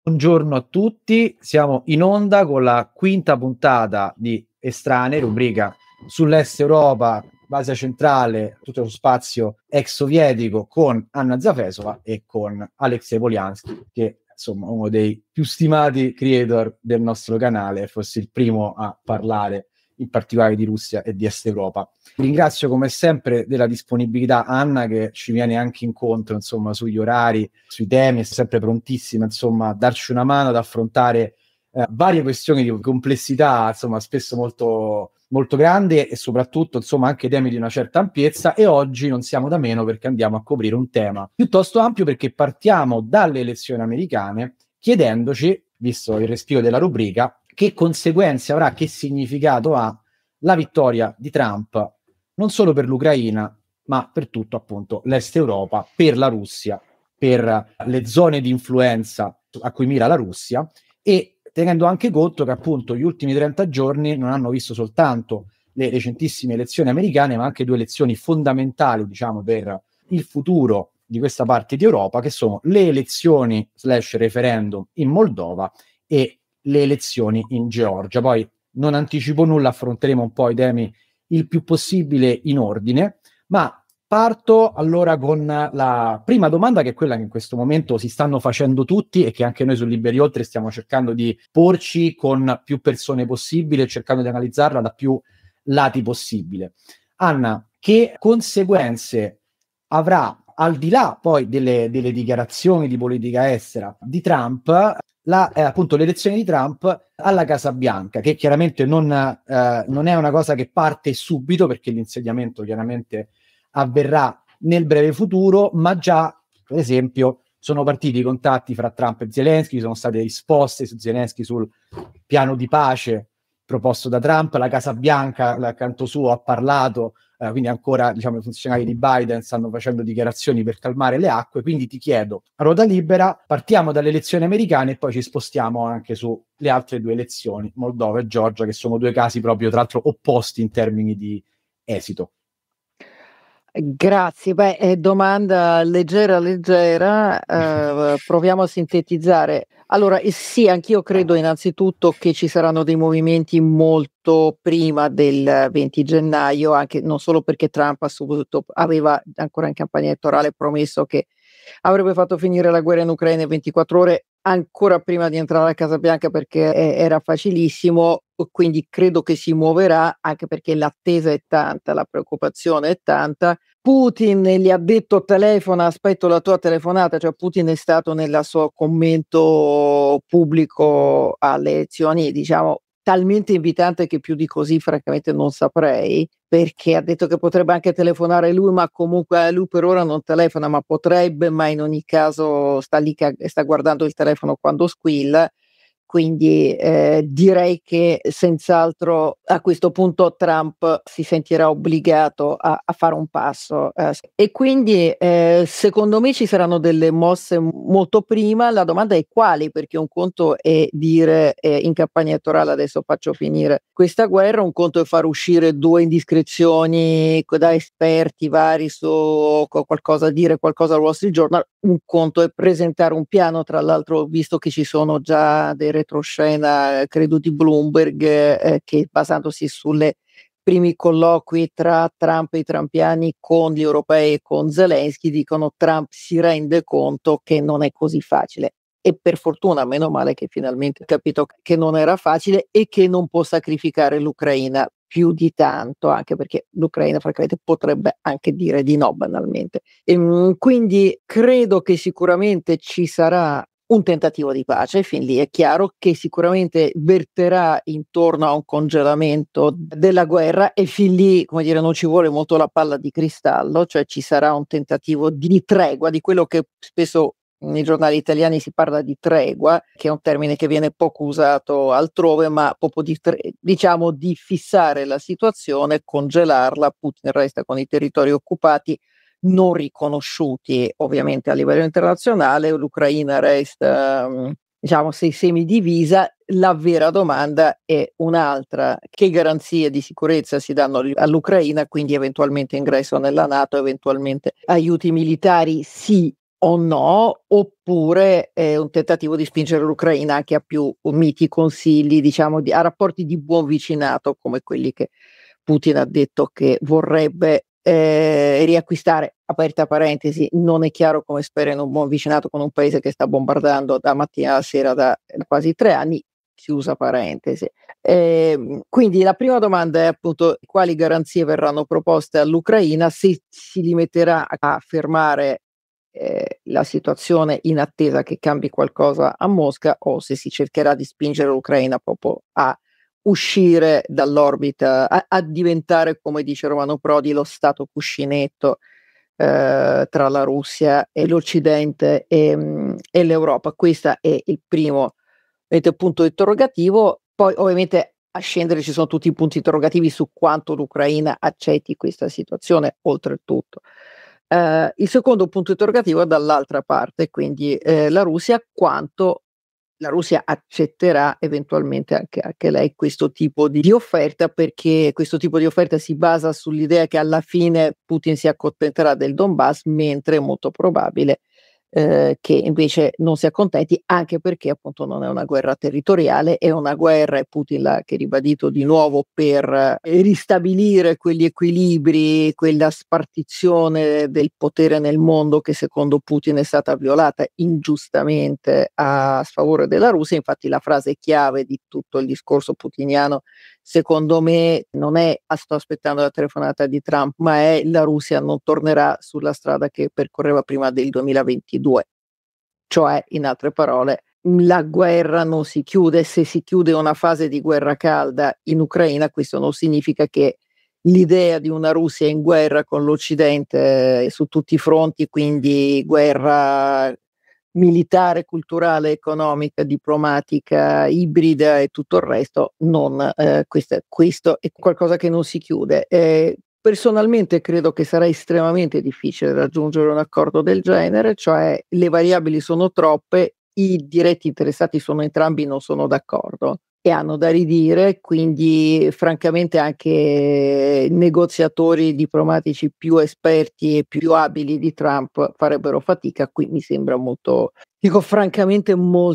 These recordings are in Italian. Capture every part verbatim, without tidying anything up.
Buongiorno a tutti, siamo in onda con la quinta puntata di Estranei, rubrica sull'Est Europa, Asia centrale, tutto lo spazio ex sovietico, con Anna Zafesova e con Alexei Poliansky, che insomma uno dei più stimati creator del nostro canale, fosse il primo a parlare in particolare di Russia e di Est Europa. Ringrazio come sempre della disponibilità Anna, che ci viene anche incontro insomma sugli orari, sui temi, è sempre prontissima insomma a darci una mano ad affrontare eh, varie questioni di complessità insomma spesso molto, molto grande e soprattutto insomma anche temi di una certa ampiezza. E oggi non siamo da meno perché andiamo a coprire un tema piuttosto ampio, perché partiamo dalle elezioni americane chiedendoci, visto il respiro della rubrica, che conseguenze avrà, che significato ha la vittoria di Trump non solo per l'Ucraina, ma per tutto appunto l'Est Europa, per la Russia, per le zone di influenza a cui mira la Russia, e tenendo anche conto che appunto gli ultimi trenta giorni non hanno visto soltanto le recentissime elezioni americane, ma anche due elezioni fondamentali, diciamo, per il futuro di questa parte di Europa, che sono le elezioni slash referendum in Moldova e le elezioni in Georgia. Poi non anticipo nulla, affronteremo un po' i temi il più possibile in ordine, ma parto allora con la prima domanda, che è quella che in questo momento si stanno facendo tutti e che anche noi su Liberi Oltre stiamo cercando di porci con più persone possibile, cercando di analizzarla da più lati possibile. Anna, che conseguenze avrà, al di là poi delle, delle dichiarazioni di politica estera di Trump, la, eh, appunto l'elezione di Trump alla Casa Bianca, che chiaramente non, eh, non è una cosa che parte subito, perché l'insediamento chiaramente avverrà nel breve futuro, ma già, per esempio, sono partiti i contatti fra Trump e Zelensky, sono state risposte su Zelensky sul piano di pace proposto da Trump, la Casa Bianca, accanto suo, ha parlato, eh, quindi ancora diciamo i funzionari di Biden stanno facendo dichiarazioni per calmare le acque. Quindi ti chiedo, a ruota libera, partiamo dalle elezioni americane e poi ci spostiamo anche sulle altre due elezioni, Moldova e Georgia, che sono due casi proprio tra l'altro opposti in termini di esito. Grazie, beh, è domanda leggera leggera, eh, proviamo a sintetizzare. Allora, eh, sì, anch'io credo innanzitutto che ci saranno dei movimenti molto prima del venti gennaio, anche non solo perché Trump ha subito, aveva ancora in campagna elettorale promesso che avrebbe fatto finire la guerra in Ucraina in ventiquattro ore, ancora prima di entrare alla Casa Bianca, perché era facilissimo, quindi credo che si muoverà, anche perché l'attesa è tanta, la preoccupazione è tanta. Putin gli ha detto telefona, aspetto la tua telefonata, cioè Putin è stato nel suo commento pubblico alle elezioni, diciamo, talmente invitante che più di così francamente non saprei, perché ha detto che potrebbe anche telefonare lui, ma comunque lui per ora non telefona, ma potrebbe, ma in ogni caso sta lì che sta guardando il telefono quando squilla. Quindi eh, direi che senz'altro a questo punto Trump si sentirà obbligato a, a fare un passo eh, e quindi eh, secondo me ci saranno delle mosse molto prima. La domanda è quali, perché un conto è dire eh, in campagna elettorale adesso faccio finire questa guerra, un conto è far uscire due indiscrezioni da esperti vari su qualcosa, dire qualcosa al Wall Street Journal, un conto è presentare un piano, tra l'altro visto che ci sono già dei retroscena, credo di Bloomberg, eh, che basandosi sulle primi colloqui tra Trump e i trumpiani con gli europei e con Zelensky, dicono Trump si rende conto che non è così facile. E per fortuna, meno male che finalmente ha capito che non era facile e che non può sacrificare l'Ucraina più di tanto, anche perché l'Ucraina francamente potrebbe anche dire di no banalmente. E, quindi credo che sicuramente ci sarà un tentativo di pace, fin lì è chiaro che sicuramente verterà intorno a un congelamento della guerra e fin lì, come dire, non ci vuole molto la palla di cristallo, cioè ci sarà un tentativo di tregua, di quello che spesso nei giornali italiani si parla di tregua, che è un termine che viene poco usato altrove, ma proprio di tre, diciamo di fissare la situazione, congelarla. Putin resta con i territori occupati non riconosciuti ovviamente a livello internazionale, l'Ucraina resta diciamo sei semidivisa. La vera domanda è un'altra: che garanzie di sicurezza si danno all'Ucraina, quindi eventualmente ingresso nella NATO, eventualmente aiuti militari sì, o no, oppure è un tentativo di spingere l'Ucraina anche a più miti consigli, diciamo, di, a rapporti di buon vicinato come quelli che Putin ha detto che vorrebbe eh, riacquistare. Aperta parentesi, non è chiaro come spera in un buon vicinato con un paese che sta bombardando da mattina alla sera da quasi tre anni, chiusa parentesi. Eh, quindi la prima domanda è appunto quali garanzie verranno proposte all'Ucraina, se si limiterà a fermare eh, la situazione in attesa che cambi qualcosa a Mosca, o se si cercherà di spingere l'Ucraina proprio a uscire dall'orbita, a, a diventare, come dice Romano Prodi, lo stato cuscinetto eh, tra la Russia e l'Occidente e, e l'Europa. Questo è il primo punto interrogativo. Poi ovviamente a scendere ci sono tutti i punti interrogativi su quanto l'Ucraina accetti questa situazione, oltretutto. Uh, il secondo punto interrogativo è dall'altra parte, quindi eh, la Russia, quanto la Russia accetterà eventualmente anche, anche lei questo tipo di, di offerta, perché questo tipo di offerta si basa sull'idea che alla fine Putin si accontenterà del Donbass, mentre è molto probabile eh, che invece non si accontenti, anche perché appunto non è una guerra territoriale, è una guerra, e Putin l'ha che ribadito di nuovo, per eh, ristabilire quegli equilibri, quella spartizione del potere nel mondo che secondo Putin è stata violata ingiustamente a sfavore della Russia. Infatti la frase chiave di tutto il discorso putiniano, secondo me, non è ah, sto aspettando la telefonata di Trump, ma è la Russia non tornerà sulla strada che percorreva prima del duemilaventidue. Cioè, in altre parole, la guerra non si chiude. Se si chiude una fase di guerra calda in Ucraina, questo non significa che l'idea di una Russia in guerra con l'Occidente eh, su tutti i fronti, quindi guerra militare, culturale, economica, diplomatica, ibrida e tutto il resto, non, eh, questo, questo è qualcosa che non si chiude. Eh, personalmente credo che sarà estremamente difficile raggiungere un accordo del genere, cioè le variabili sono troppe, i diretti interessati sono entrambi, non sono d'accordo e hanno da ridire, quindi francamente anche negoziatori diplomatici più esperti e più abili di Trump farebbero fatica. Qui mi sembra molto, dico francamente,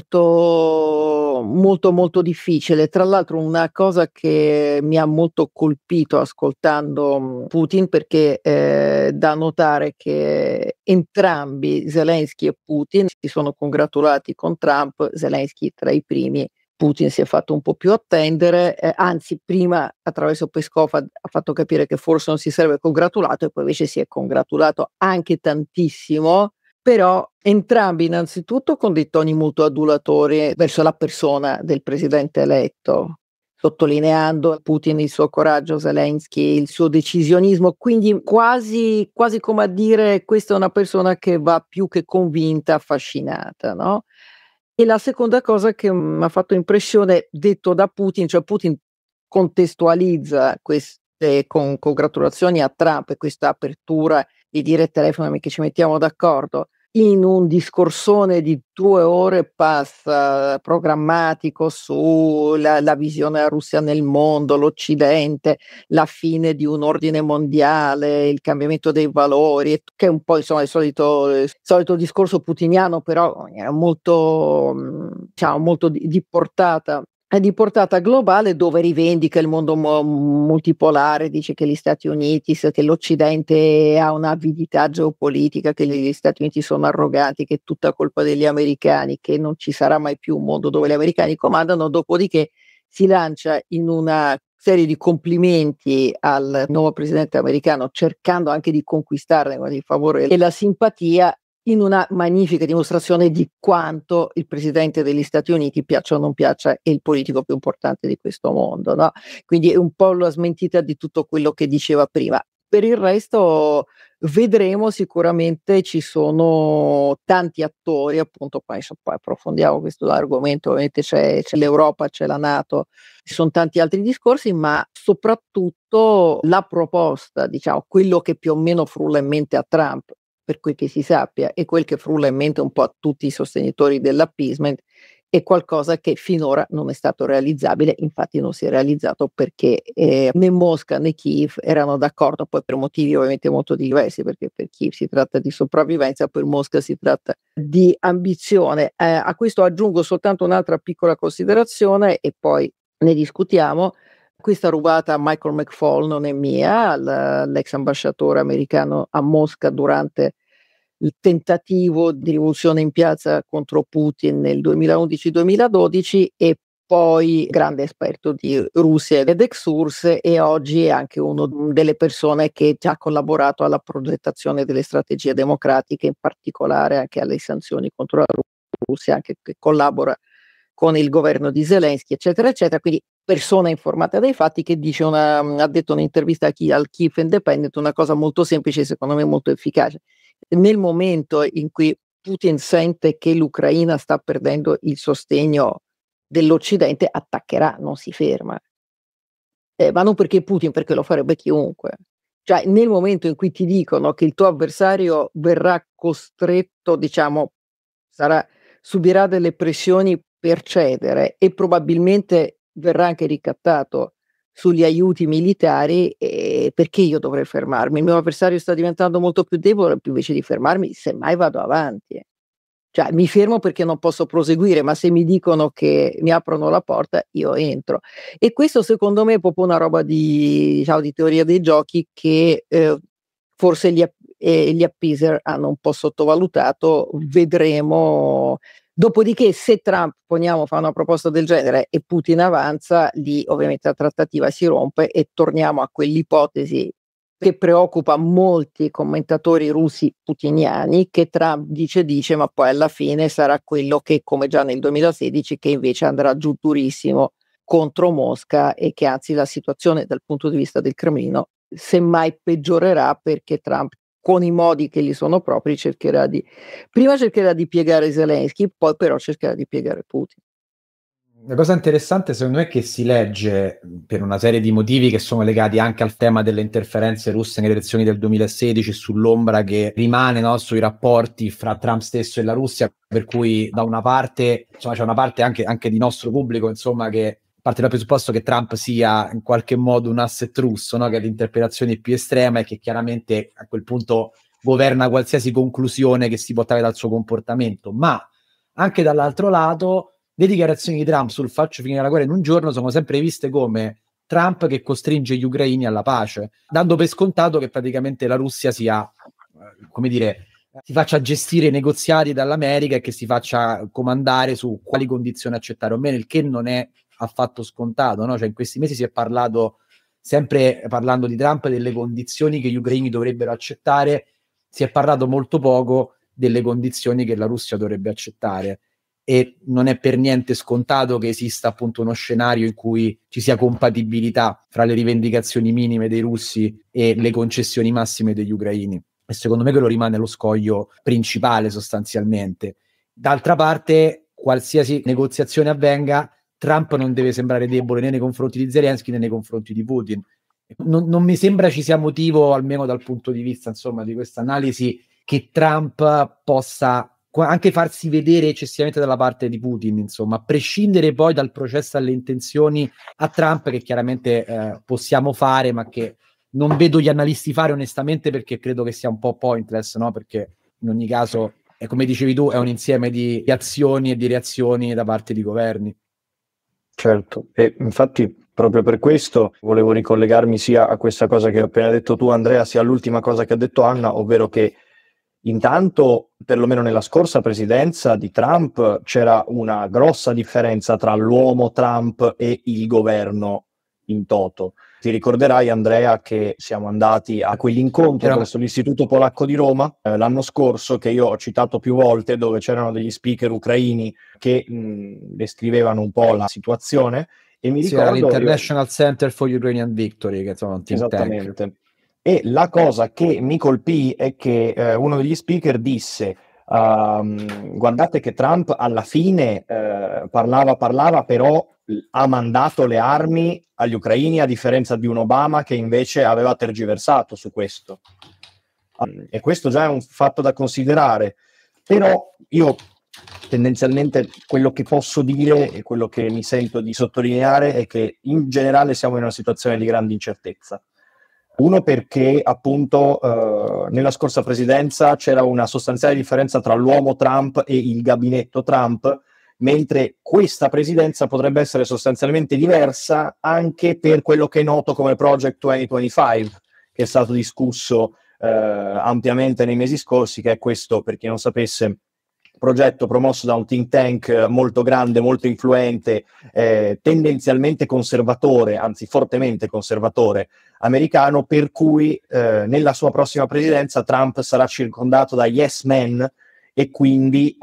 molto molto molto difficile. Tra l'altro una cosa che mi ha molto colpito ascoltando Putin, perché eh, da notare che entrambi, Zelensky e Putin, si sono congratulati con Trump, Zelensky tra i primi. Putin si è fatto un po' più attendere, eh, anzi prima attraverso Peskov ha, ha fatto capire che forse non si sarebbe congratulato, e poi invece si è congratulato anche tantissimo, però entrambi innanzitutto con dei toni molto adulatori verso la persona del presidente eletto, sottolineando Putin il suo coraggio, Zelensky il suo decisionismo, quindi quasi, quasi come a dire questa è una persona che va più che convinta, affascinata, no? E la seconda cosa che mi ha fatto impressione, detto da Putin, cioè Putin contestualizza queste con congratulazioni a Trump e questa apertura di dire telefonami che ci mettiamo d'accordo, in un discorsone di due ore passa programmatico sulla la visione della Russia nel mondo, l'Occidente, la fine di un ordine mondiale, il cambiamento dei valori, che è un po' insomma il solito, il solito discorso putiniano, però è molto, diciamo, molto di, di portata è di portata globale, dove rivendica il mondo mo- multipolare, dice che gli Stati Uniti, che l'Occidente ha un'avidità geopolitica, che gli Stati Uniti sono arroganti, che è tutta colpa degli americani, che non ci sarà mai più un mondo dove gli americani comandano, dopodiché si lancia in una serie di complimenti al nuovo presidente americano, cercando anche di conquistarne il favore e la simpatia, in una magnifica dimostrazione di quanto il presidente degli Stati Uniti, piaccia o non piaccia, è il politico più importante di questo mondo, no? Quindi è un po' la smentita di tutto quello che diceva prima. Per il resto vedremo, sicuramente ci sono tanti attori, appunto poi, poi approfondiamo questo argomento, ovviamente c'è, c'è l'Europa, c'è la NATO, ci sono tanti altri discorsi, ma soprattutto la proposta, diciamo, quello che più o meno frulla in mente a Trump, per quel che si sappia, e quel che frulla in mente un po' a tutti i sostenitori dell'appeasement, è qualcosa che finora non è stato realizzabile, infatti non si è realizzato perché eh, né Mosca né Kiev erano d'accordo, poi per motivi ovviamente molto diversi, perché per Kiev si tratta di sopravvivenza, per Mosca si tratta di ambizione. Eh, a questo aggiungo soltanto un'altra piccola considerazione e poi ne discutiamo. Questa rubata a Michael McFaul non è mia, l'ex ambasciatore americano a Mosca durante il tentativo di rivoluzione in piazza contro Putin nel duemilaundici duemiladodici e poi grande esperto di Russia ed ex-URSS e oggi è anche una delle persone che ha collaborato alla progettazione delle strategie democratiche, in particolare anche alle sanzioni contro la Russia, anche che collabora con il governo di Zelensky, eccetera, eccetera. Quindi persona informata dei fatti che dice una, ha detto un'intervista a chi, al Kiev Independent una cosa molto semplice, secondo me molto efficace. Nel momento in cui Putin sente che l'Ucraina sta perdendo il sostegno dell'Occidente, attaccherà, non si ferma. Eh, ma non perché Putin, perché lo farebbe chiunque. Cioè, nel momento in cui ti dicono che il tuo avversario verrà costretto, diciamo, sarà, subirà delle pressioni per cedere e probabilmente verrà anche ricattato sugli aiuti militari, eh, perché io dovrei fermarmi? Il mio avversario sta diventando molto più debole, invece di fermarmi, semmai vado avanti. Cioè, mi fermo perché non posso proseguire, ma se mi dicono che mi aprono la porta, io entro. E questo secondo me è proprio una roba di, diciamo, di teoria dei giochi che eh, forse gli, eh, gli appeaser hanno un po' sottovalutato, vedremo. Dopodiché se Trump, poniamo, fa una proposta del genere e Putin avanza, lì ovviamente la trattativa si rompe e torniamo a quell'ipotesi che preoccupa molti commentatori russi putiniani, che Trump dice dice ma poi alla fine sarà quello che, come già nel duemilasedici, che invece andrà giù durissimo contro Mosca e che anzi la situazione dal punto di vista del Cremlino semmai peggiorerà, perché Trump con i modi che gli sono propri cercherà di prima cercherà di piegare Zelensky, poi però cercherà di piegare Putin. La cosa interessante secondo me è che si legge, per una serie di motivi che sono legati anche al tema delle interferenze russe nelle elezioni del duemilasedici, sull'ombra che rimane, no, sui rapporti fra Trump stesso e la Russia, per cui da una parte, insomma, c'è una parte anche, anche di nostro pubblico, insomma, che parte dal presupposto che Trump sia in qualche modo un asset russo, no, che è l'interpretazione più estrema e che chiaramente a quel punto governa qualsiasi conclusione che si può trarre dal suo comportamento, ma anche dall'altro lato le dichiarazioni di Trump sul faccio finire la guerra in un giorno sono sempre viste come Trump che costringe gli ucraini alla pace, dando per scontato che praticamente la Russia sia, come dire, si faccia gestire i negoziati dall'America e che si faccia comandare su quali condizioni accettare o meno, il che non è affatto scontato, no? Cioè in questi mesi si è parlato, sempre parlando di Trump, delle condizioni che gli ucraini dovrebbero accettare, si è parlato molto poco delle condizioni che la Russia dovrebbe accettare. E non è per niente scontato che esista appunto uno scenario in cui ci sia compatibilità fra le rivendicazioni minime dei russi e le concessioni massime degli ucraini. E secondo me quello rimane lo scoglio principale sostanzialmente. D'altra parte, qualsiasi negoziazione avvenga, Trump non deve sembrare debole né nei confronti di Zelensky né nei confronti di Putin. Non, non mi sembra ci sia motivo, almeno dal punto di vista insomma di questa analisi, che Trump possa anche farsi vedere eccessivamente dalla parte di Putin, insomma, a prescindere poi dal processo alle intenzioni a Trump, che chiaramente eh, possiamo fare, ma che non vedo gli analisti fare onestamente, perché credo che sia un po' pointless, no? Perché in ogni caso, è come dicevi tu, è un insieme di, di azioni e di reazioni da parte di governi. Certo, e infatti proprio per questo volevo ricollegarmi sia a questa cosa che hai appena detto tu, Andrea, sia all'ultima cosa che ha detto Anna, ovvero che intanto, perlomeno nella scorsa presidenza di Trump, c'era una grossa differenza tra l'uomo Trump e il governo in toto. Ti ricorderai, Andrea, che siamo andati a quell'incontro Era... presso l'Istituto Polacco di Roma eh, l'anno scorso, che io ho citato più volte, dove c'erano degli speaker ucraini che mh, descrivevano un po' la situazione. E mi sì, ricordo l'International io... Center for Ukrainian Victory, che insomma un think Esattamente. tank. E la cosa che mi colpì è che eh, uno degli speaker disse um, guardate che Trump alla fine eh, parlava, parlava, però ha mandato le armi agli ucraini, a differenza di un Obama che invece aveva tergiversato su questo. Um, e questo già è un fatto da considerare. Però io tendenzialmente quello che posso dire e quello che mi sento di sottolineare è che in generale siamo in una situazione di grande incertezza. Uno, perché appunto eh, nella scorsa presidenza c'era una sostanziale differenza tra l'uomo Trump e il gabinetto Trump, mentre questa presidenza potrebbe essere sostanzialmente diversa anche per quello che è noto come Project duemilaventicinque, che è stato discusso eh, ampiamente nei mesi scorsi, che è questo, per chi non sapesse, progetto promosso da un think tank molto grande, molto influente, eh, tendenzialmente conservatore, anzi fortemente conservatore, americano, per cui eh, nella sua prossima presidenza Trump sarà circondato da yes men e quindi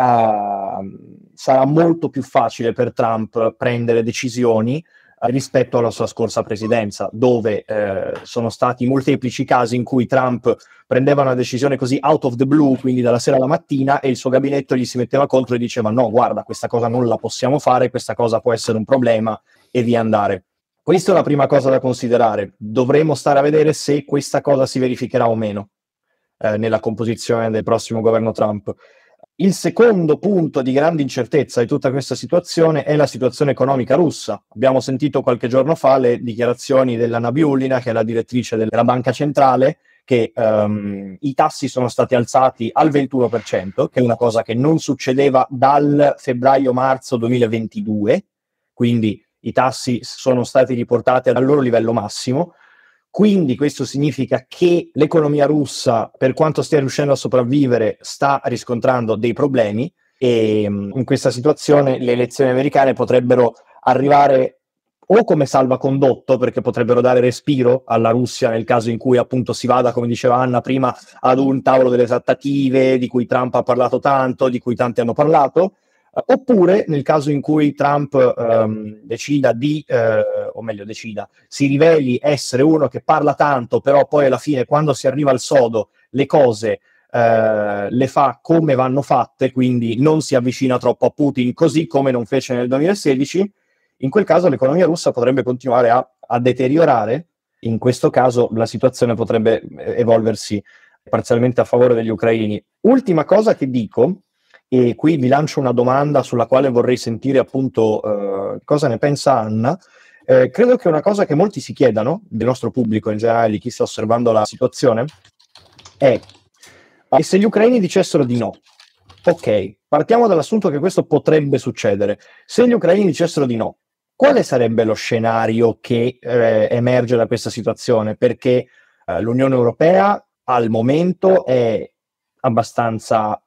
uh, sarà molto più facile per Trump prendere decisioni rispetto alla sua scorsa presidenza, dove eh, sono stati molteplici casi in cui Trump prendeva una decisione così out of the blue, quindi dalla sera alla mattina, e il suo gabinetto gli si metteva contro e diceva no, guarda, questa cosa non la possiamo fare, questa cosa può essere un problema, e via andare. Questa è la prima cosa da considerare. Dovremo stare a vedere se questa cosa si verificherà o meno eh, nella composizione del prossimo governo Trump. Il secondo punto di grande incertezza di tutta questa situazione è la situazione economica russa. Abbiamo sentito qualche giorno fa le dichiarazioni della Nabiullina, che è la direttrice della banca centrale, che um, i tassi sono stati alzati al ventuno per cento, che è una cosa che non succedeva dal febbraio-marzo duemilaventidue, quindi i tassi sono stati riportati al loro livello massimo. Quindi questo significa che l'economia russa, per quanto stia riuscendo a sopravvivere, sta riscontrando dei problemi, e in questa situazione le elezioni americane potrebbero arrivare o come salvacondotto, perché potrebbero dare respiro alla Russia nel caso in cui appunto si vada, come diceva Anna prima, ad un tavolo delle trattative di cui Trump ha parlato tanto, di cui tanti hanno parlato, oppure nel caso in cui Trump ehm, decida di, eh, o meglio decida, si riveli essere uno che parla tanto, però poi alla fine quando si arriva al sodo le cose eh, le fa come vanno fatte, quindi non si avvicina troppo a Putin, così come non fece nel duemilasedici, in quel caso l'economia russa potrebbe continuare a, a deteriorare. In questo caso la situazione potrebbe evolversi parzialmente a favore degli ucraini. Ultima cosa che dico, e qui vi lancio una domanda sulla quale vorrei sentire appunto eh, cosa ne pensa Anna. Eh, credo che una cosa che molti si chiedano, del nostro pubblico in generale, di chi sta osservando la situazione, è: e se gli ucraini dicessero di no? Ok, partiamo dall'assunto che questo potrebbe succedere. Se gli ucraini dicessero di no, quale sarebbe lo scenario che eh, emerge da questa situazione? Perché eh, l'Unione Europea al momento è abbastanza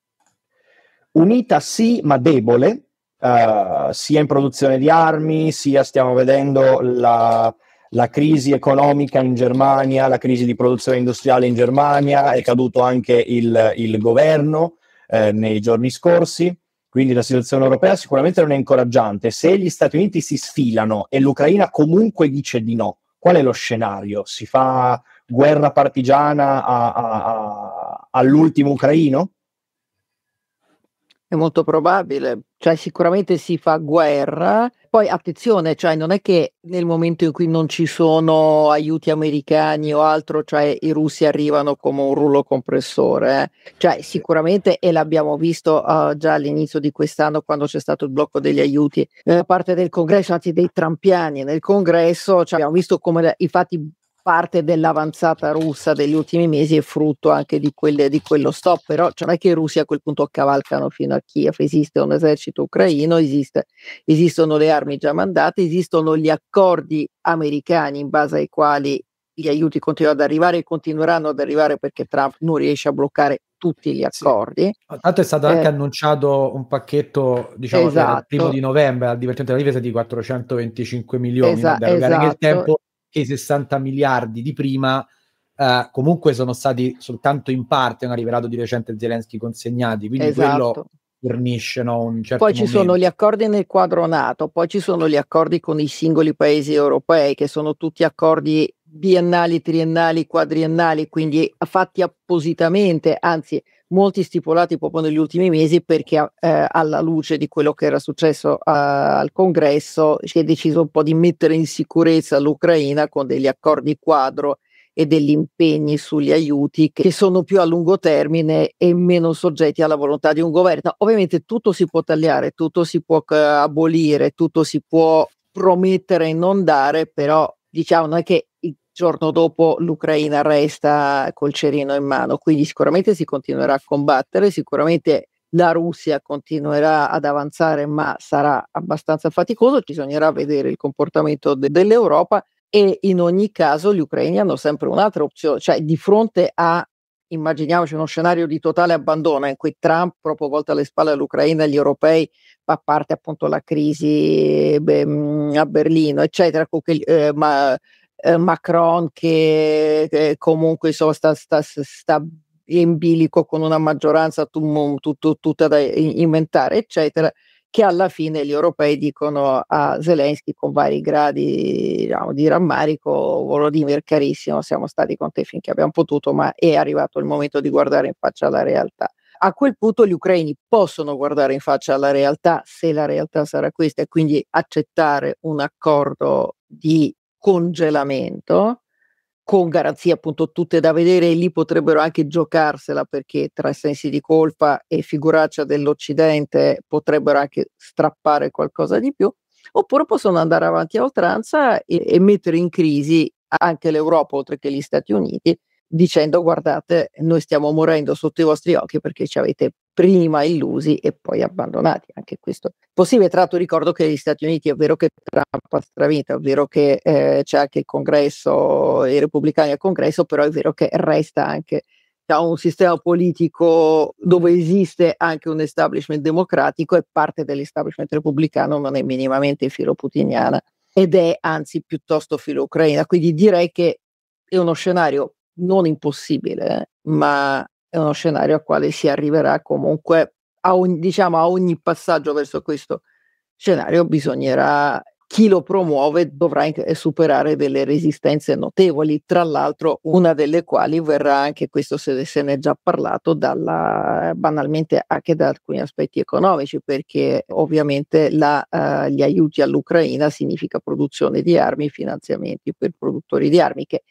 unita, sì, ma debole, uh, sia in produzione di armi, sia stiamo vedendo la, la crisi economica in Germania, la crisi di produzione industriale in Germania, è caduto anche il, il governo eh, nei giorni scorsi, quindi la situazione europea sicuramente non è incoraggiante. Se gli Stati Uniti si sfilano e l'Ucraina comunque dice di no, qual è lo scenario? Si fa guerra partigiana a, a, a, all'ultimo ucraino? È molto probabile, cioè sicuramente si fa guerra. Poi attenzione, cioè non è che nel momento in cui non ci sono aiuti americani o altro, cioè i russi arrivano come un rullo compressore, eh. Cioè sicuramente, e l'abbiamo visto uh, già all'inizio di quest'anno quando c'è stato il blocco degli aiuti da eh, parte del congresso, anzi dei trumpiani nel congresso, cioè abbiamo visto come la, infatti parte dell'avanzata russa degli ultimi mesi è frutto anche di, quelle, di quello stop, però cioè non è che i russi a quel punto cavalcano fino a Kiev, esiste un esercito ucraino, esiste, esistono le armi già mandate, esistono gli accordi americani in base ai quali gli aiuti continuano ad arrivare e continueranno ad arrivare perché Trump non riesce a bloccare tutti gli accordi. Sì. Tanto è stato eh, anche annunciato un pacchetto, diciamo, esatto, per il primo di novembre al divertimento della difesa di quattrocentoventicinque milioni, Esa- no, da erogare esatto. nel tempo, che i sessanta miliardi di prima eh, comunque sono stati soltanto in parte, hanno rivelato di recente Zelensky, consegnati, quindi esatto, quello fornisce, no, un certo poi ci momento. Sono gli accordi nel quadro NATO, poi ci sono gli accordi con i singoli paesi europei, che sono tutti accordi biennali, triennali, quadriennali, quindi fatti appositamente, anzi molti stipulati proprio negli ultimi mesi, perché eh, alla luce di quello che era successo uh, al congresso si è deciso un po' di mettere in sicurezza l'Ucraina con degli accordi quadro e degli impegni sugli aiuti che sono più a lungo termine e meno soggetti alla volontà di un governo. Ovviamente tutto si può tagliare, tutto si può uh, abolire, tutto si può promettere e non dare, però diciamo non è che il giorno dopo l'Ucraina resta col cerino in mano, quindi sicuramente si continuerà a combattere, sicuramente la Russia continuerà ad avanzare, ma sarà abbastanza faticoso, bisognerà vedere il comportamento de- dell'Europa. E in ogni caso gli ucraini hanno sempre un'altra opzione, cioè di fronte a, immaginiamoci uno scenario di totale abbandono in cui Trump proprio volta le spalle all'Ucraina e agli europei, a parte appunto la crisi beh, a Berlino, eccetera, eh, ma, eh, Macron che eh, comunque insomma, sta, sta, sta in bilico con una maggioranza tu, tu, tu, tutta da inventare, eccetera, che alla fine gli europei dicono a Zelensky con vari gradi diciamo, di rammarico: Volodymyr carissimo, siamo stati con te finché abbiamo potuto, ma è arrivato il momento di guardare in faccia alla realtà. A quel punto gli ucraini possono guardare in faccia alla realtà, se la realtà sarà questa, e quindi accettare un accordo di congelamento con garanzie appunto tutte da vedere, e lì potrebbero anche giocarsela, perché tra sensi di colpa e figuraccia dell'Occidente potrebbero anche strappare qualcosa di più, oppure possono andare avanti a oltranza e, e mettere in crisi anche l'Europa oltre che gli Stati Uniti, dicendo: guardate, noi stiamo morendo sotto i vostri occhi perché ci avete prima illusi e poi abbandonati. Anche questo è possibile. Tra l'altro ricordo che gli Stati Uniti, è vero che Trump ha stravinto, è vero che eh, c'è anche il congresso, i repubblicani al congresso, però è vero che resta anche un sistema politico dove esiste anche un establishment democratico, e parte dell'establishment repubblicano non è minimamente filo-putiniana ed è anzi piuttosto filo-ucraina. Quindi direi che è uno scenario non impossibile, eh, ma è uno scenario al quale si arriverà comunque a ogni, diciamo, a ogni passaggio verso questo scenario. Bisognerà, chi lo promuove dovrà superare delle resistenze notevoli, tra l'altro una delle quali verrà, anche questo se, se ne è già parlato, dalla, banalmente anche da alcuni aspetti economici, perché ovviamente la, uh, gli aiuti all'Ucraina significa produzione di armi, finanziamenti per produttori di armi, che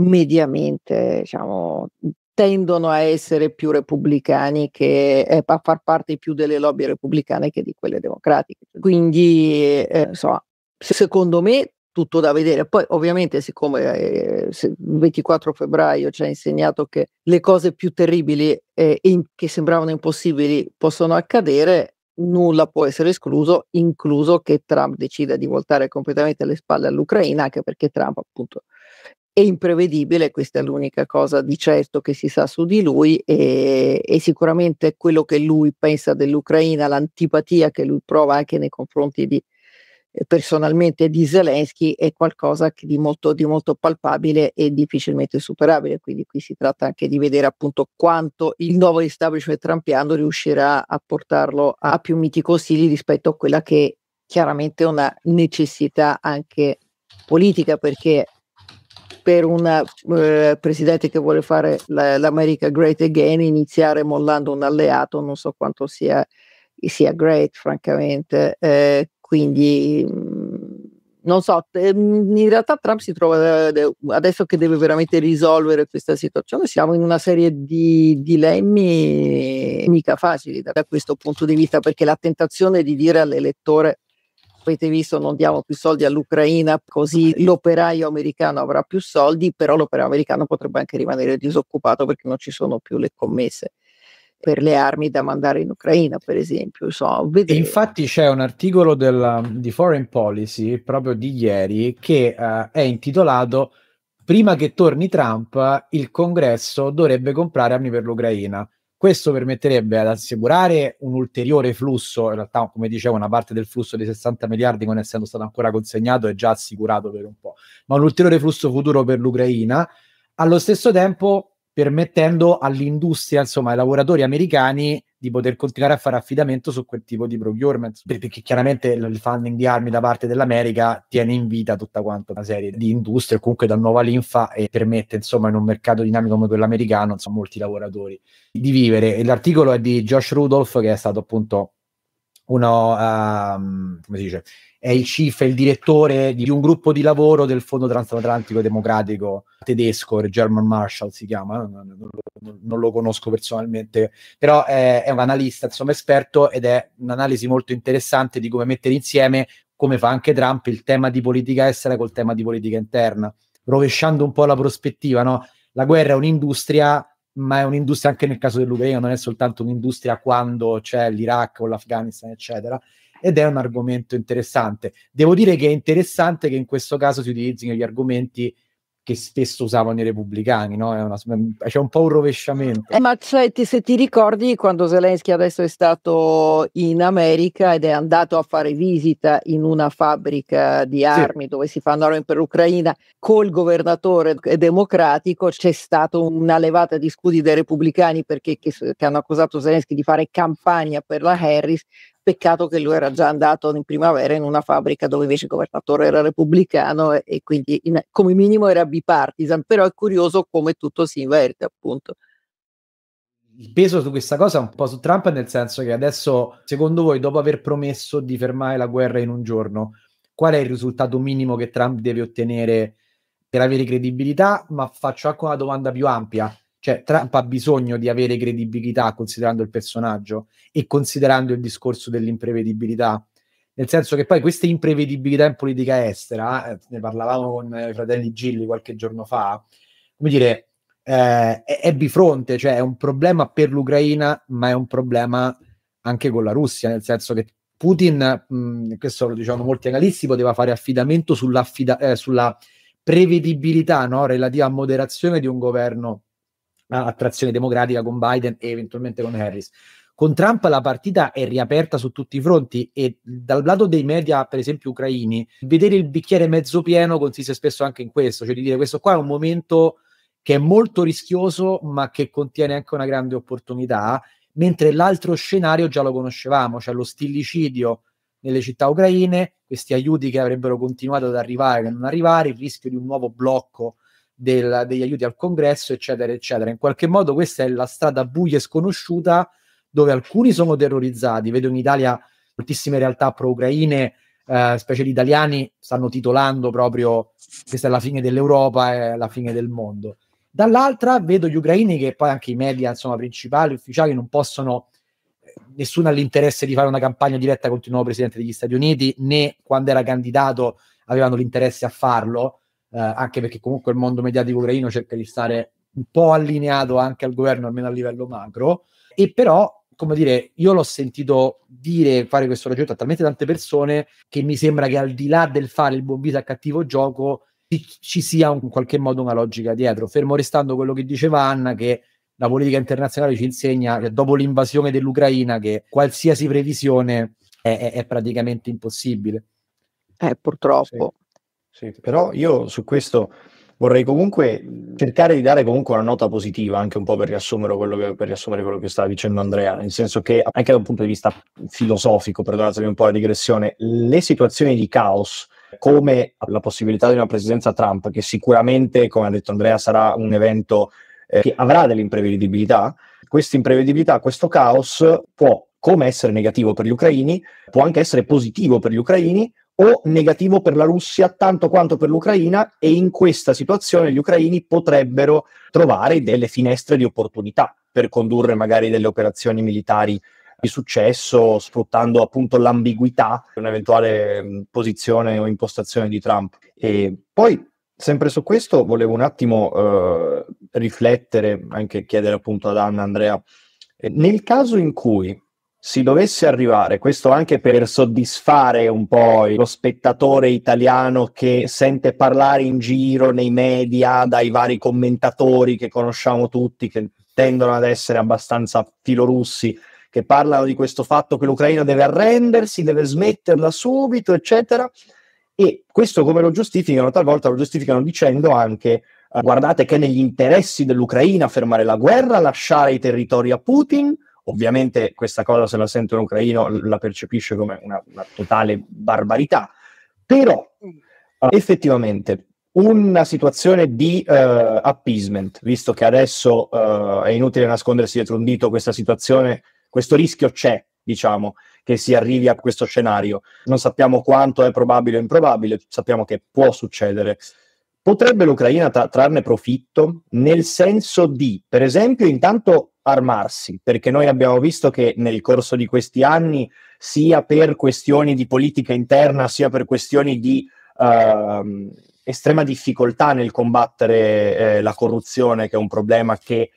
mediamente diciamo tendono a essere più repubblicani, che eh, a far parte più delle lobby repubblicane che di quelle democratiche. Quindi eh, insomma, secondo me tutto da vedere. Poi ovviamente, siccome eh, il ventiquattro febbraio ci ha insegnato che le cose più terribili eh, in, che sembravano impossibili possono accadere, nulla può essere escluso, incluso che Trump decida di voltare completamente le spalle all'Ucraina, anche perché Trump appunto è imprevedibile. Questa è l'unica cosa di certo che si sa su di lui, e, e sicuramente quello che lui pensa dell'Ucraina, l'antipatia che lui prova anche nei confronti di eh, personalmente di Zelensky, è qualcosa che di molto, di molto palpabile e difficilmente superabile. Quindi qui si tratta anche di vedere appunto quanto il nuovo establishment trumpiano riuscirà a portarlo a più miti consigli rispetto a quella che chiaramente è una necessità anche politica, perché per un eh, presidente che vuole fare la, l'America great again, iniziare mollando un alleato non so quanto sia, sia great, francamente. Eh, quindi mh, non so, te, in realtà Trump si trova eh, adesso che deve veramente risolvere questa situazione. Siamo in una serie di dilemmi mica facili da, da questo punto di vista, perché la tentazione di dire all'elettore: avete visto, non diamo più soldi all'Ucraina, così l'operaio americano avrà più soldi, però l'operaio americano potrebbe anche rimanere disoccupato perché non ci sono più le commesse per le armi da mandare in Ucraina, per esempio. So, e infatti c'è un articolo della, di Foreign Policy proprio di ieri che uh, è intitolato: prima che torni Trump, il Congresso dovrebbe comprare armi per l'Ucraina. Questo permetterebbe ad assicurare un ulteriore flusso, in realtà come dicevo una parte del flusso di sessanta miliardi, non essendo stato ancora consegnato, è già assicurato per un po', ma un ulteriore flusso futuro per l'Ucraina, allo stesso tempo permettendo all'industria, insomma ai lavoratori americani, di poter continuare a fare affidamento su quel tipo di procurement, perché chiaramente il funding di armi da parte dell'America tiene in vita tutta quanta una serie di industrie, comunque da nuova linfa, e permette insomma in un mercato dinamico come quello americano, insomma molti lavoratori di vivere. E l'articolo è di Josh Rudolph, che è stato appunto uno, um, come si dice, è il chief, è il direttore di un gruppo di lavoro del Fondo Transatlantico Democratico tedesco, il German Marshall si chiama, non, non, non, non lo conosco personalmente, però è, è un analista, insomma esperto, ed è un'analisi molto interessante di come mettere insieme, come fa anche Trump, il tema di politica estera col tema di politica interna, rovesciando un po' la prospettiva, no? La guerra è un'industria, ma è un'industria anche nel caso dell'Ucraina, non è soltanto un'industria quando c'è l'Iraq o l'Afghanistan, eccetera, ed è un argomento interessante. Devo dire che è interessante che in questo caso si utilizzino gli argomenti che spesso usavano i repubblicani, no? È una, c'è un po' un rovesciamento. Eh, ma senti, se ti ricordi quando Zelensky adesso è stato in America ed è andato a fare visita in una fabbrica di armi, sì, dove si fanno armi per l'Ucraina, col governatore democratico, c'è stata una levata di scudi dei repubblicani perché che, che hanno accusato Zelensky di fare campagna per la Harris. Peccato che lui era già andato in primavera in una fabbrica dove invece il governatore era repubblicano e, e quindi in, come minimo era bipartisan, però è curioso come tutto si inverte, appunto. Il peso su questa cosa è un po' su Trump, nel senso che adesso, secondo voi, dopo aver promesso di fermare la guerra in un giorno, qual è il risultato minimo che Trump deve ottenere per avere credibilità? Ma faccio anche una domanda più ampia. Cioè, Trump ha bisogno di avere credibilità considerando il personaggio e considerando il discorso dell'imprevedibilità, nel senso che poi queste imprevedibilità in politica estera, eh, ne parlavamo con i fratelli Gilli qualche giorno fa, come dire, eh, è, è bifronte, cioè è un problema per l'Ucraina, ma è un problema anche con la Russia, nel senso che Putin, mh, questo lo dicevano molti analisti, poteva fare affidamento sull'affida- eh, sulla prevedibilità, no, relativa a moderazione di un governo a trazione democratica con Biden e eventualmente con Harris. Con Trump la partita è riaperta su tutti i fronti e dal lato dei media, per esempio ucraini, vedere il bicchiere mezzo pieno consiste spesso anche in questo, cioè di dire questo qua è un momento che è molto rischioso ma che contiene anche una grande opportunità, mentre l'altro scenario già lo conoscevamo, cioè lo stillicidio nelle città ucraine, questi aiuti che avrebbero continuato ad arrivare, che non arrivare, il rischio di un nuovo blocco Del, degli aiuti al congresso, eccetera, eccetera. In qualche modo questa è la strada buia e sconosciuta dove alcuni sono terrorizzati. Vedo in Italia moltissime realtà pro-ucraine, eh, specie di italiani, stanno titolando proprio questa è la fine dell'Europa, è la fine del mondo. Dall'altra vedo gli ucraini che poi anche i media, insomma, principali, ufficiali, non possono, nessuno ha l'interesse di fare una campagna diretta contro il nuovo presidente degli Stati Uniti, né quando era candidato avevano l'interesse a farlo. Eh, anche perché comunque il mondo mediatico ucraino cerca di stare un po' allineato anche al governo, almeno a livello macro, e però, come dire, io l'ho sentito dire, fare questo ragionamento a talmente tante persone che mi sembra che al di là del fare il buon viso a cattivo gioco ci, ci sia un, in qualche modo una logica dietro, fermo restando quello che diceva Anna, che la politica internazionale ci insegna che dopo l'invasione dell'Ucraina che qualsiasi previsione è, è, è praticamente impossibile. Eh, purtroppo. Sì. Sì, però io su questo vorrei comunque cercare di dare comunque una nota positiva, anche un po' per riassumere quello che, per riassumere quello che stava dicendo Andrea, nel senso che anche da un punto di vista filosofico, perdonatemi un po' la digressione, le situazioni di caos, come la possibilità di una presidenza Trump, che sicuramente, come ha detto Andrea, sarà un evento eh, che avrà dell'imprevedibilità, questa imprevedibilità, questo caos può come essere negativo per gli ucraini, può anche essere positivo per gli ucraini, o negativo per la Russia tanto quanto per l'Ucraina, e in questa situazione gli ucraini potrebbero trovare delle finestre di opportunità per condurre magari delle operazioni militari di successo, sfruttando appunto l'ambiguità di un'eventuale mh, posizione o impostazione di Trump. E poi, sempre su questo, volevo un attimo eh, riflettere, anche chiedere appunto ad Anna, Andrea, eh, nel caso in cui si dovesse arrivare, questo anche per soddisfare un po' lo spettatore italiano che sente parlare in giro nei media dai vari commentatori che conosciamo tutti, che tendono ad essere abbastanza filorussi, che parlano di questo fatto che l'Ucraina deve arrendersi, deve smetterla subito, eccetera. E questo come lo giustificano? Talvolta lo giustificano dicendo anche eh, guardate che è negli interessi dell'Ucraina fermare la guerra, lasciare i territori a Putin. Ovviamente questa cosa, se la sente un ucraino, la percepisce come una, una totale barbarità, però effettivamente una situazione di uh, appeasement, visto che adesso uh, è inutile nascondersi dietro un dito, questa situazione, questo rischio c'è, diciamo, che si arrivi a questo scenario. Non sappiamo quanto è probabile o improbabile, sappiamo che può succedere. Potrebbe l'Ucraina tra- trarne profitto nel senso di, per esempio, intanto armarsi, perché noi abbiamo visto che nel corso di questi anni, sia per questioni di politica interna, sia per questioni di uh, estrema difficoltà nel combattere eh, la corruzione, che è un problema che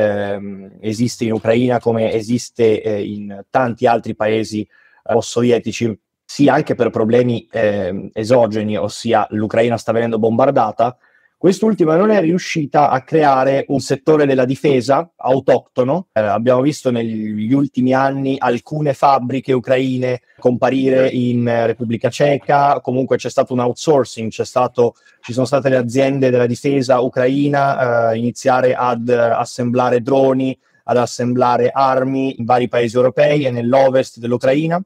eh, esiste in Ucraina come esiste eh, in tanti altri paesi eh, post-sovietici, sia anche per problemi eh, esogeni, ossia l'Ucraina sta venendo bombardata, quest'ultima non è riuscita a creare un settore della difesa autoctono. Eh, abbiamo visto negli ultimi anni alcune fabbriche ucraine comparire in eh, Repubblica Ceca, comunque c'è stato un outsourcing, c'è stato, ci sono state le aziende della difesa ucraina eh, iniziare ad eh, assemblare droni, ad assemblare armi in vari paesi europei e nell'ovest dell'Ucraina.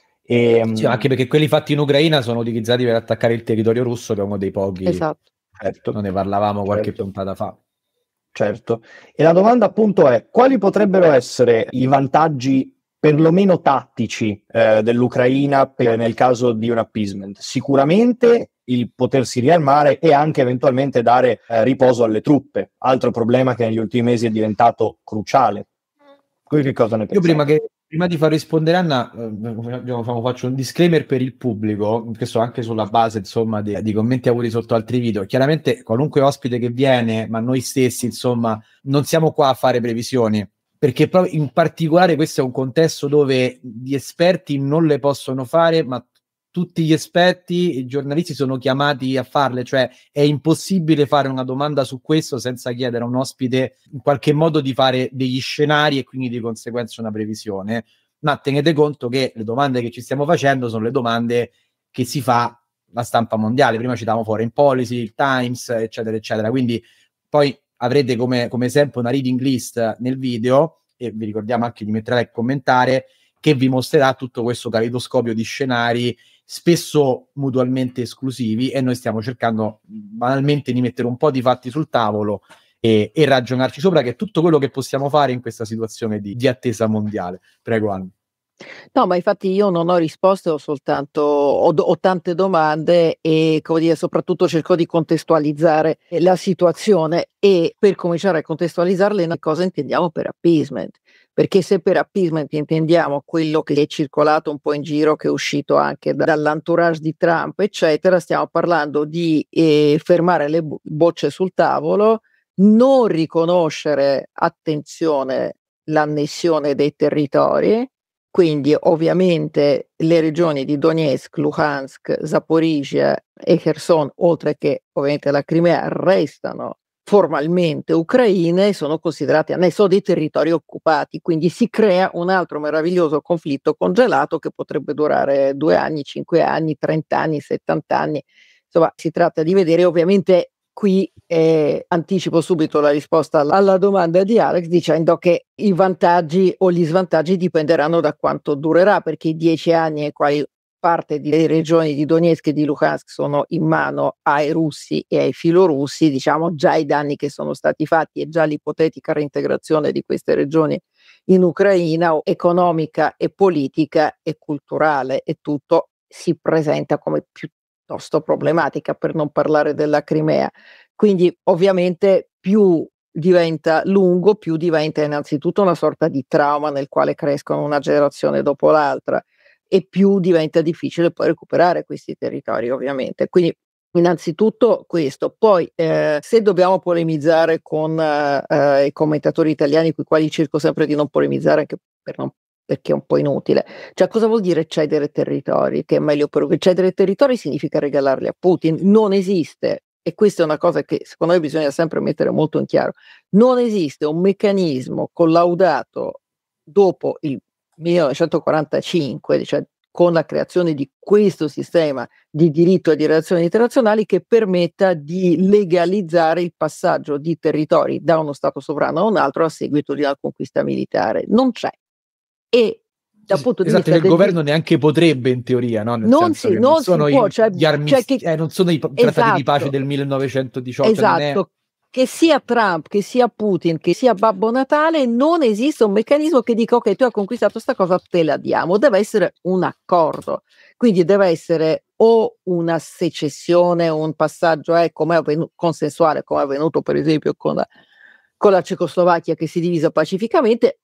E, sì, anche perché quelli fatti in Ucraina sono utilizzati per attaccare il territorio russo, che è uno dei pochi. Esatto. Certo. Non ne parlavamo qualche Certo. puntata fa. Certo. E la domanda appunto è: quali potrebbero essere i vantaggi perlomeno tattici eh, dell'Ucraina per, nel caso di un appeasement? Sicuramente il potersi riarmare e anche eventualmente dare eh, riposo alle truppe, altro problema che negli ultimi mesi è diventato cruciale. Quindi che cosa ne pensate? Io prima che Prima di far rispondere Anna, eh, faccio un disclaimer per il pubblico, questo anche sulla base insomma di, di commenti avuti sotto altri video. Chiaramente qualunque ospite che viene, ma noi stessi insomma non siamo qua a fare previsioni, perché proprio in particolare questo è un contesto dove gli esperti non le possono fare, ma tutti gli esperti, i giornalisti sono chiamati a farle, cioè è impossibile fare una domanda su questo senza chiedere a un ospite in qualche modo di fare degli scenari e quindi di conseguenza una previsione. Ma tenete conto che le domande che ci stiamo facendo sono le domande che si fa la stampa mondiale. Prima citavamo Foreign Policy, il Times, eccetera, eccetera. Quindi poi avrete come, come esempio una reading list nel video, e vi ricordiamo anche di mettere like e commentare, che vi mostrerà tutto questo caleidoscopio di scenari spesso mutualmente esclusivi, e noi stiamo cercando banalmente di mettere un po' di fatti sul tavolo e, e ragionarci sopra, che è tutto quello che possiamo fare in questa situazione di, di attesa mondiale. Prego Anna. No, ma infatti io non ho risposte, ho soltanto ho, ho tante domande e, come dire, soprattutto cerco di contestualizzare la situazione, e per cominciare a contestualizzarle cosa intendiamo per appeasement. Perché se per appeasement intendiamo quello che è circolato un po' in giro, che è uscito anche dall'entourage di Trump, eccetera, stiamo parlando di eh, fermare le bo- bocce sul tavolo, non riconoscere, attenzione, l'annessione dei territori, quindi ovviamente le regioni di Donetsk, Luhansk, Zaporizhia e Kherson, oltre che ovviamente la Crimea, restano formalmente ucraine, sono considerate adesso dei territori occupati, quindi si crea un altro meraviglioso conflitto congelato che potrebbe durare due anni, cinque anni, trenta anni, settanta anni. Insomma, si tratta di vedere. Ovviamente qui eh, anticipo subito la risposta alla, alla domanda di Alex, dicendo che i vantaggi o gli svantaggi dipenderanno da quanto durerà, perché i dieci anni ai quali parte delle regioni di Donetsk e di Luhansk sono in mano ai russi e ai filorussi, diciamo già i danni che sono stati fatti e già l'ipotetica reintegrazione di queste regioni in Ucraina, economica e politica e culturale e tutto, si presenta come piuttosto problematica, per non parlare della Crimea. Quindi ovviamente più diventa lungo, più diventa innanzitutto una sorta di trauma nel quale crescono una generazione dopo l'altra, e più diventa difficile poi recuperare questi territori, ovviamente. Quindi innanzitutto questo. Poi eh, se dobbiamo polemizzare con eh, i commentatori italiani, con i quali cerco sempre di non polemizzare, anche per non, perché è un po' inutile, cioè cosa vuol dire cedere territori? Che è meglio per cedere territori significa regalarli a Putin. Non esiste, e questa è una cosa che secondo me bisogna sempre mettere molto in chiaro, non esiste un meccanismo collaudato dopo il millenovecentoquarantacinque, cioè con la creazione di questo sistema di diritto e di relazioni internazionali, che permetta di legalizzare il passaggio di territori da uno Stato sovrano a un altro a seguito di una conquista militare. Non c'è. E dal punto di esatto, vista il del governo neanche potrebbe in teoria, no? Nel non senso si, che non sono si può, i, cioè, gli armisti, cioè che, eh, non sono i esatto, trattati di pace del millenovecentodiciotto, esatto. non è... che sia Trump, che sia Putin, che sia Babbo Natale, non esiste un meccanismo che dica ok, tu hai conquistato questa cosa, te la diamo. Deve essere un accordo, quindi deve essere o una secessione, un passaggio eh, come è avvenuto, consensuale, come è avvenuto per esempio con la, con la Cecoslovacchia che si divisa pacificamente.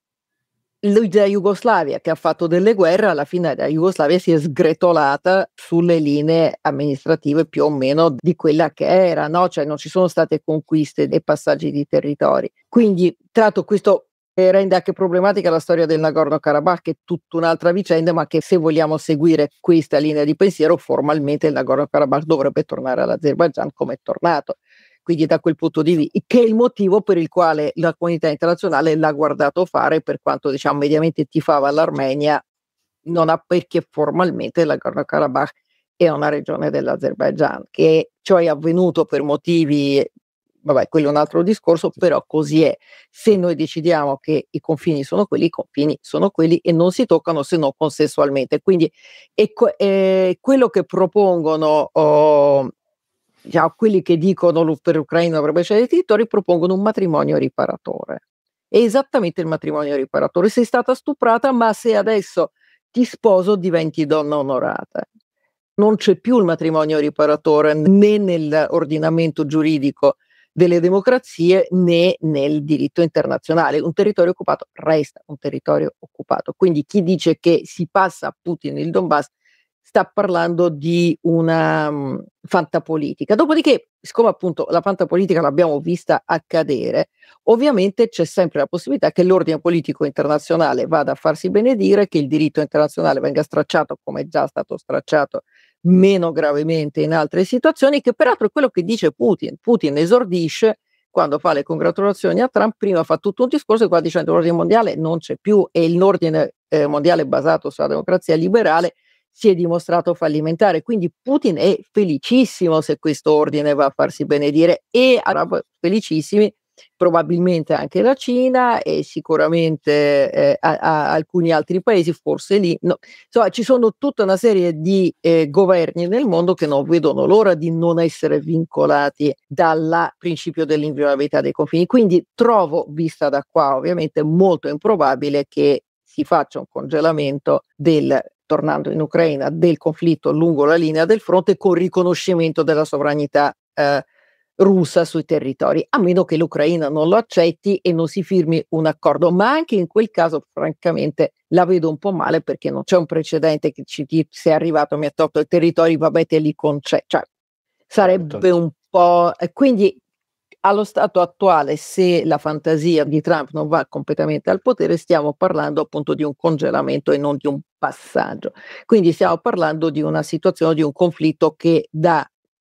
La Jugoslavia che ha fatto delle guerre, alla fine la Jugoslavia si è sgretolata sulle linee amministrative più o meno di quella che era, no? Cioè non ci sono state conquiste e passaggi di territori. Quindi, tra l'altro, questo rende anche problematica la storia del Nagorno-Karabakh, che è tutta un'altra vicenda, ma che se vogliamo seguire questa linea di pensiero, formalmente il Nagorno-Karabakh dovrebbe tornare all'Azerbaigian come è tornato. Quindi da quel punto di vista, che è il motivo per il quale la comunità internazionale l'ha guardato fare, per quanto diciamo mediamente tifava l'Armenia, non ha, perché formalmente la Nagorno-Karabakh è una regione dell'Azerbaigian, che ciò è avvenuto per motivi, vabbè, quello è un altro discorso, però così è. Se noi decidiamo che i confini sono quelli, i confini sono quelli e non si toccano se non consensualmente. Quindi è, è quello che propongono oh, diciamo, quelli che dicono per l'Ucraina dovrebbe essere dei territori, propongono un matrimonio riparatore. È esattamente il matrimonio riparatore. Sei stata stuprata, ma se adesso ti sposo diventi donna onorata. Non c'è più il matrimonio riparatore né nell'ordinamento giuridico delle democrazie né nel diritto internazionale. Un territorio occupato resta un territorio occupato. Quindi chi dice che si passa a Putin il Donbass sta parlando di una um, fantapolitica. Dopodiché, siccome appunto la fantapolitica l'abbiamo vista accadere, ovviamente c'è sempre la possibilità che l'ordine politico internazionale vada a farsi benedire, che il diritto internazionale venga stracciato come è già stato stracciato meno gravemente in altre situazioni, che peraltro è quello che dice Putin. Putin esordisce quando fa le congratulazioni a Trump, prima fa tutto un discorso e qua dicendo l'ordine mondiale non c'è più e l'ordine eh, mondiale basato sulla democrazia liberale si è dimostrato fallimentare, quindi Putin è felicissimo se questo ordine va a farsi benedire e arabo felicissimi probabilmente anche la Cina e sicuramente eh, a, a alcuni altri paesi, forse lì, no. Insomma ci sono tutta una serie di eh, governi nel mondo che non vedono l'ora di non essere vincolati dal principio dell'inviolabilità dei confini, quindi trovo, vista da qua ovviamente, molto improbabile che si faccia un congelamento del tornando in Ucraina, del conflitto lungo la linea del fronte con riconoscimento della sovranità eh, russa sui territori, a meno che l'Ucraina non lo accetti e non si firmi un accordo. Ma anche in quel caso, francamente, la vedo un po' male perché non c'è un precedente che ci dice se è arrivato, mi ha tolto i territori, vabbè, te li concede. Cioè, sarebbe un po'... Quindi, allo stato attuale, se la fantasia di Trump non va completamente al potere, stiamo parlando appunto di un congelamento e non di un passaggio. Quindi stiamo parlando di una situazione, di un conflitto che da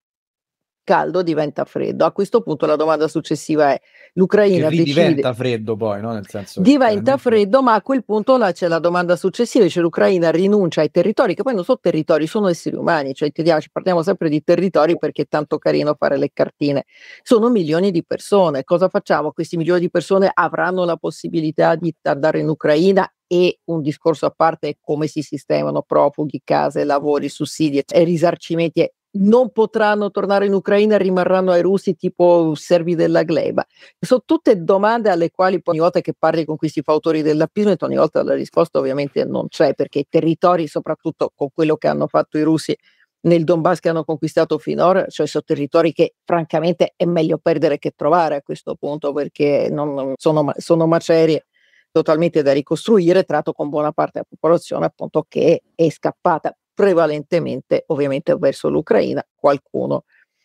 caldo diventa freddo. A questo punto la domanda successiva è: l'Ucraina che decide diventa freddo poi, no? Nel senso diventa freddo, ma a quel punto là c'è la domanda successiva, cioè l'Ucraina rinuncia ai territori, che poi non sono territori, sono esseri umani, cioè intendiamoci, parliamo sempre di territori perché è tanto carino fare le cartine, sono milioni di persone, cosa facciamo? Questi milioni di persone avranno la possibilità di andare in Ucraina e un discorso a parte è come si sistemano profughi, case, lavori, sussidi e risarcimenti. Non potranno tornare in Ucraina, rimarranno ai russi tipo servi della gleba. Sono tutte domande alle quali poi ogni volta che parli con questi fautori dell'appismo ogni volta la risposta ovviamente non c'è, perché i territori, soprattutto con quello che hanno fatto i russi nel Donbass che hanno conquistato finora, cioè sono territori che francamente è meglio perdere che trovare a questo punto, perché non, sono, sono macerie totalmente da ricostruire, tratto con buona parte della popolazione appunto che è scappata prevalentemente ovviamente verso l'Ucraina, qualcuno,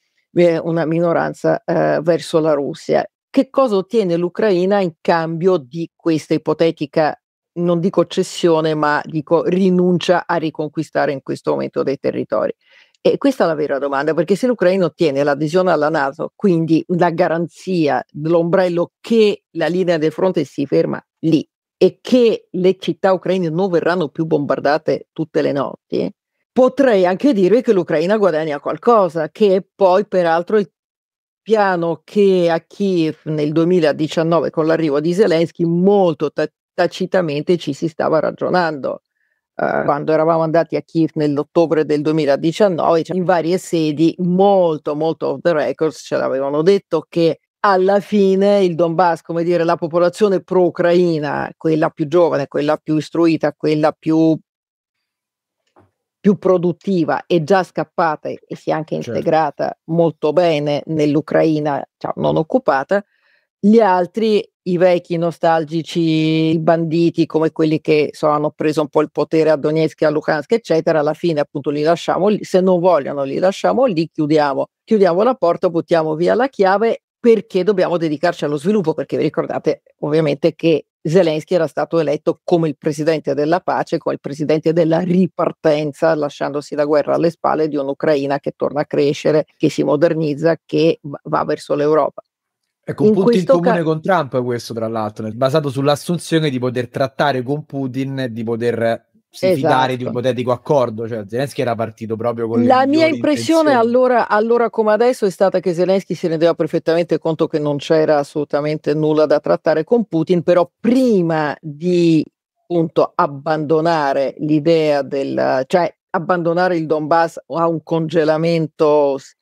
una minoranza eh, verso la Russia. Che cosa ottiene l'Ucraina in cambio di questa ipotetica, non dico cessione, ma dico rinuncia a riconquistare in questo momento dei territori? E questa è la vera domanda, perché se l'Ucraina ottiene l'adesione alla NATO, quindi la garanzia dell'ombrello che la linea del fronte si ferma lì e che le città ucraine non verranno più bombardate tutte le notti, potrei anche dire che l'Ucraina guadagna qualcosa, che è poi peraltro il piano che a Kiev nel duemiladiciannove con l'arrivo di Zelensky molto tacitamente ci si stava ragionando. Uh, quando eravamo andati a Kiev nell'ottobre del duemiladiciannove, cioè in varie sedi molto molto off the records ce l'avevano detto che alla fine il Donbass, come dire, la popolazione pro-ucraina, quella più giovane, quella più istruita, quella più più produttiva, è già scappata e si è anche Certo. integrata molto bene nell'Ucraina, cioè, non occupata. Gli altri, i vecchi nostalgici, i banditi come quelli che so, hanno preso un po' il potere a Donetsk e a Luhansk, eccetera, alla fine appunto li lasciamo lì, se non vogliono li lasciamo lì, chiudiamo, chiudiamo la porta, buttiamo via la chiave, perché dobbiamo dedicarci allo sviluppo, perché vi ricordate ovviamente che Zelensky era stato eletto come il presidente della pace, come il presidente della ripartenza, lasciandosi la guerra alle spalle di un'Ucraina che torna a crescere, che si modernizza, che va verso l'Europa. Ecco, un In punto in questo comune ca- con Trump è questo, tra l'altro, nel- basato sull'assunzione di poter trattare con Putin, di poter si fidare di un Esatto. ipotetico accordo, cioè Zelensky era partito proprio con le La mia migliori impressione intenzioni. allora, allora come adesso è stata che Zelensky si rendeva perfettamente conto che non c'era assolutamente nulla da trattare con Putin, però prima di appunto abbandonare l'idea del, cioè abbandonare il Donbass a un congelamento uh,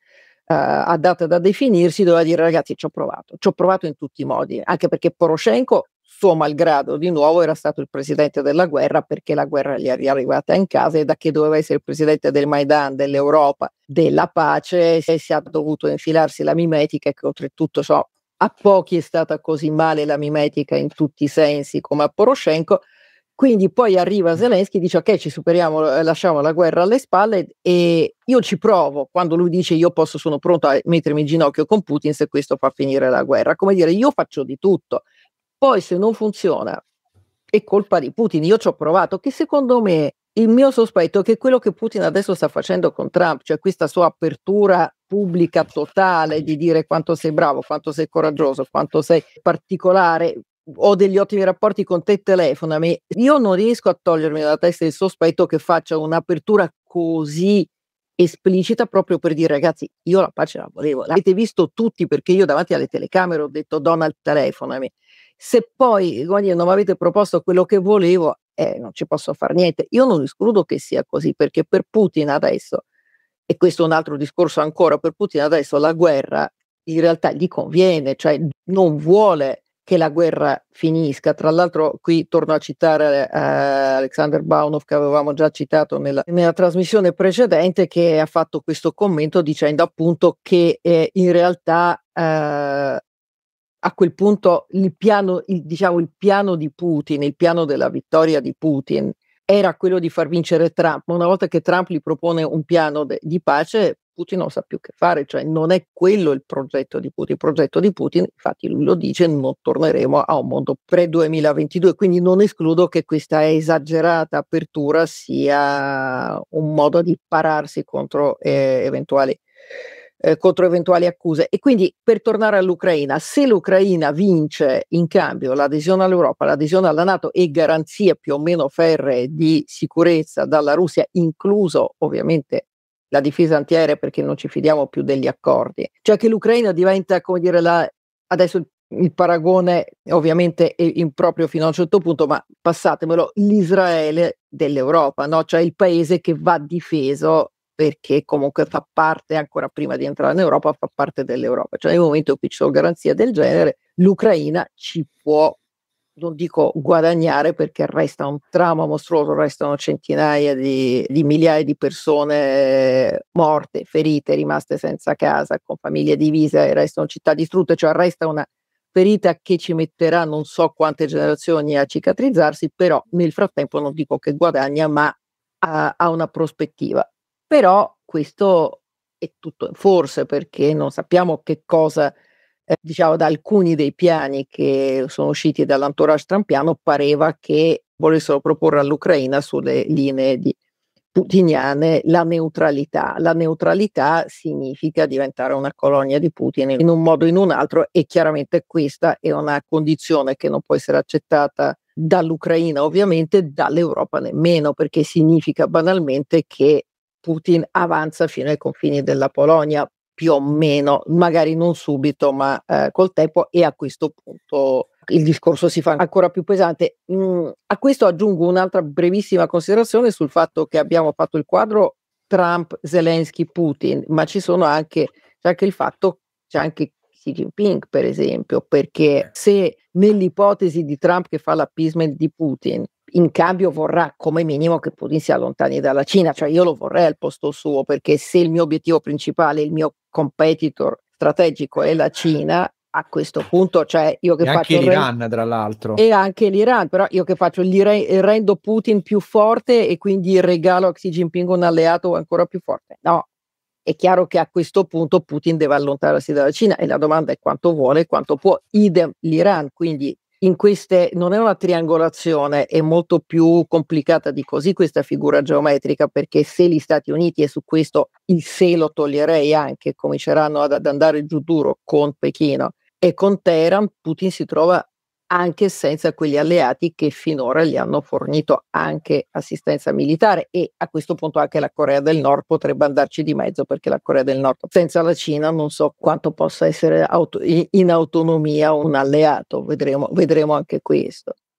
a data da definirsi, doveva dire ragazzi ci ho provato, ci ho provato in tutti i modi, anche perché Poroshenko suo malgrado di nuovo era stato il presidente della guerra perché la guerra gli è arrivata in casa e da che doveva essere il presidente del Maidan, dell'Europa, della pace, si è dovuto infilarsi la mimetica che oltretutto so, a pochi è stata così male la mimetica in tutti i sensi come a Poroshenko. Quindi poi arriva Zelensky e dice ok ci superiamo, lasciamo la guerra alle spalle e io ci provo quando lui dice io posso, sono pronto a mettermi in ginocchio con Putin se questo fa finire la guerra, come dire io faccio di tutto. Poi se non funziona è colpa di Putin, io ci ho provato, che secondo me il mio sospetto è che quello che Putin adesso sta facendo con Trump, cioè questa sua apertura pubblica totale di dire quanto sei bravo, quanto sei coraggioso, quanto sei particolare, ho degli ottimi rapporti con te, telefonami, io non riesco a togliermi dalla testa il sospetto che faccia un'apertura così esplicita proprio per dire ragazzi io la pace la volevo, l'avete visto tutti perché io davanti alle telecamere ho detto Donald telefonami. Se poi non mi avete proposto quello che volevo, eh, non ci posso fare niente. Io non escludo che sia così, perché per Putin adesso, e questo è un altro discorso ancora, per Putin adesso la guerra in realtà gli conviene, cioè non vuole che la guerra finisca. Tra l'altro qui torno a citare eh, Alexander Baunov che avevamo già citato nella, nella trasmissione precedente, che ha fatto questo commento dicendo appunto che eh, in realtà eh, a quel punto il piano, il, diciamo, il piano di Putin, il piano della vittoria di Putin era quello di far vincere Trump, ma una volta che Trump gli propone un piano de, di pace, Putin non sa più che fare, cioè non è quello il progetto di Putin. Il progetto di Putin, infatti lui lo dice, non torneremo a un mondo pre-duemilaventidue, quindi non escludo che questa esagerata apertura sia un modo di pararsi contro eh, eventuali Eh, contro eventuali accuse. E quindi per tornare all'Ucraina, se l'Ucraina vince in cambio l'adesione all'Europa, l'adesione alla NATO e garanzie più o meno ferree di sicurezza dalla Russia, incluso ovviamente la difesa antiaerea perché non ci fidiamo più degli accordi, cioè che l'Ucraina diventa, come dire, la, adesso il, il paragone ovviamente è improprio fino a un certo punto, ma passatemelo, l'Israele dell'Europa, no? Cioè il paese che va difeso perché comunque fa parte, ancora prima di entrare in Europa, fa parte dell'Europa. Cioè nel momento in cui ci sono garanzie del genere, l'Ucraina ci può, non dico guadagnare, perché resta un trauma mostruoso, restano centinaia di, di migliaia di persone morte, ferite, rimaste senza casa, con famiglie divise, restano città distrutte, cioè resta una ferita che ci metterà non so quante generazioni a cicatrizzarsi, però nel frattempo non dico che guadagna, ma ha, ha una prospettiva. Però questo è tutto forse, perché non sappiamo che cosa, eh, diciamo, da alcuni dei piani che sono usciti dall'entourage trumpiano pareva che volessero proporre all'Ucraina sulle linee di putiniane la neutralità. La neutralità significa diventare una colonia di Putin in un modo o in un altro, e chiaramente questa è una condizione che non può essere accettata dall'Ucraina, ovviamente dall'Europa nemmeno, perché significa banalmente che Putin avanza fino ai confini della Polonia, più o meno, magari non subito, ma eh, col tempo, e a questo punto il discorso si fa ancora più pesante. Mm, a questo aggiungo un'altra brevissima considerazione sul fatto che abbiamo fatto il quadro Trump, Zelensky, Putin, ma ci sono anche, c'è anche il fatto, c'è anche Xi Jinping, per esempio, perché se nell'ipotesi di Trump che fa l'appeasement di Putin, in cambio vorrà come minimo che Putin si allontani dalla Cina, cioè io lo vorrei al posto suo, perché se il mio obiettivo principale, il mio competitor strategico è la Cina, a questo punto, cioè io che e faccio anche l'Iran, l'Iran, tra l'altro, e anche l'Iran, però io che faccio, gli re, rendo Putin più forte e quindi regalo a Xi Jinping un alleato ancora più forte. No, è chiaro che a questo punto Putin deve allontanarsi dalla Cina e la domanda è quanto vuole e quanto può. Idem l'Iran, quindi in queste non è una triangolazione, è molto più complicata di così questa figura geometrica, perché se gli Stati Uniti, e su questo il se lo toglierei anche, cominceranno ad, ad andare giù duro con Pechino e con Teheran, Putin si trova anche senza quegli alleati che finora gli hanno fornito anche assistenza militare, e a questo punto anche la Corea del Nord potrebbe andarci di mezzo, perché la Corea del Nord senza la Cina non so quanto possa essere auto- in autonomia un alleato, vedremo, vedremo anche questo.